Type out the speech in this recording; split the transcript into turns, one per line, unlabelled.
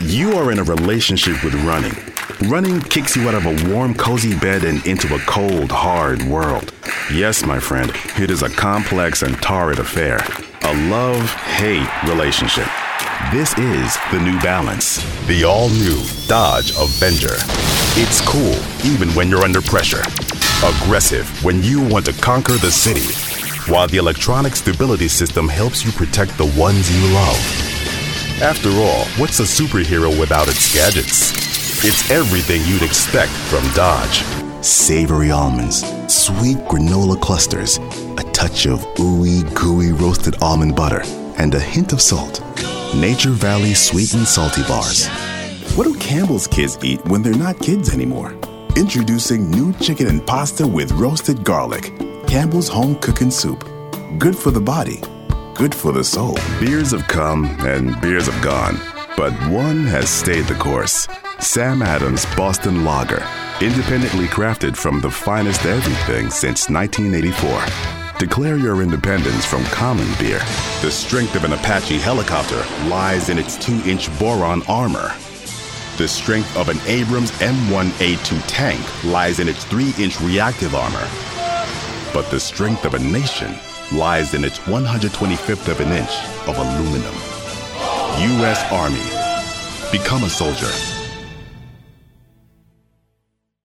You are in a relationship with running. Running kicks you out of a warm, cozy bed and into a cold, hard world. Yes, my friend, it is a complex and torrid affair. A love-hate relationship. This is the New Balance, the all-new Dodge Avenger. It's cool, even when you're under pressure. Aggressive when you want to conquer the city. While the electronic stability system helps you protect the ones you love. After all, what's a superhero without its gadgets? It's everything you'd expect from Dodge. Savory almonds, sweet granola clusters, a touch of ooey gooey roasted almond butter, and a hint of salt. Nature Valley sweet and salty bars. What do Campbell's kids eat when they're not kids anymore? Introducing new chicken and pasta with roasted garlic. Campbell's home cooking soup. Good for the body. Good for the soul. Beers have come and beers have gone, but one has stayed the course. Sam Adams Boston Lager, independently crafted from the finest everything since 1984. Declare your independence from common beer. The strength of an Apache helicopter lies in its 2-inch boron armor. The strength of an Abrams M1A2 tank lies in its 3-inch reactive armor. But the strength of a nation lies in its 125th of an inch of aluminum. U.S. Army. Become a soldier.